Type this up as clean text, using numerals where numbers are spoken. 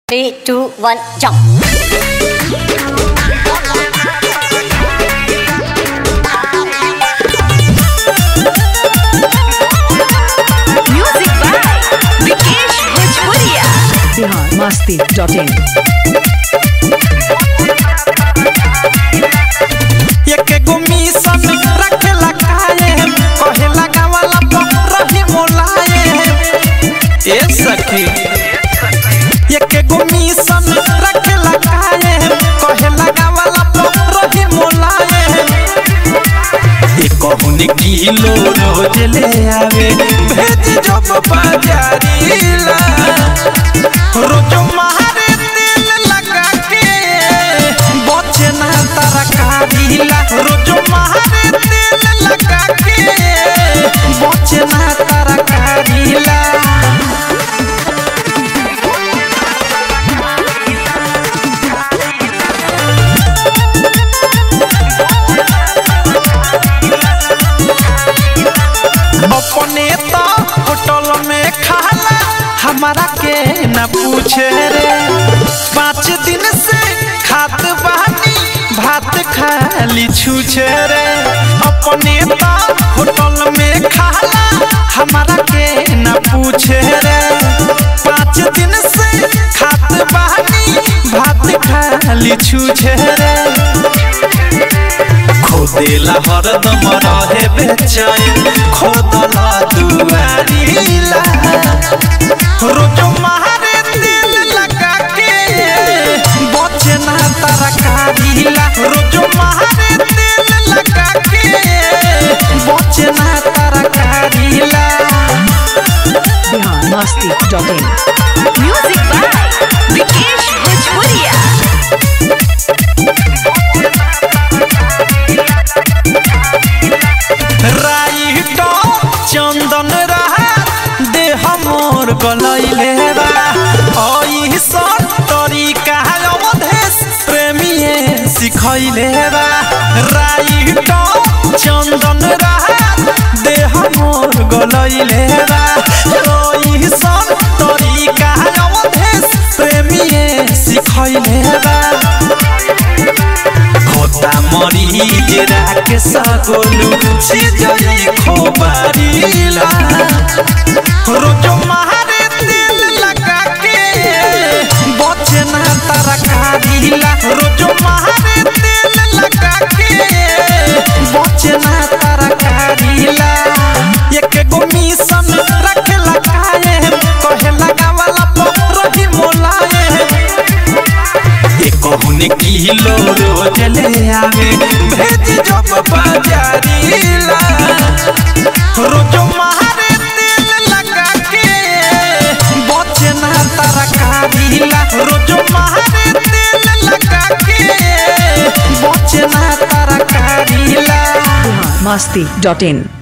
3, 2, 1, jump. Music by Vikesh Bhojpuria. biharmasti.in. एक mission रखेला काहे कहेला गावाला रही मोलाए ए सखी एक मिशन रखेला काहे कहेला गावाला रही मोलाए ए कहून किलो रोज ले आवे भेज जब बाजारीला रोज मारे दिल लगा के बचे ना तरकारीला रोज मारे दिल लगा के बचे ना तरकारीला अपने तो होटल में खाला हमारा के न पूछे रे 5 दिन से खात बहानी भात खाली छूछे रे अपने तो होटल में खाला हमारा के न पूछे रे 5 दिन से खात बहानी भात खाली छूछे रे खोदेला हरदम रहे बेचैन खोदला दुआरीला रोज मारे दिल लगा के बचे ना तरकारीला रोज मारे दिल लगा के बचे ना तरकारीला biharmasti.in. Music by Vikesh Bhojpuria. राइटो चंदन रहा दे हमर गलैले बा ओई सब तरीका अवधेश प्रेमीए सिखैले बा राइटो चंदन रहा दे हमर गलैले बा ओई सब तरीका अवधेश प्रेमीए सिखैले बा होता मरीज राख सगोलू छिजई खोबारीला रोज मारे दिल लगा के बचे ना तरकारीला रोज मारे दिल लगा के बचे ना तरकारीला एक मिशन रखेला काहे कहेला गावाला रही मोलाए कहून किलो रोज ले आवे भेज जब बाजारीला रोज मारे दिल लगा के बचे ना तरकारीला रोज मारे दिल लगा के बचे ना तरकारीला biharmasti.in.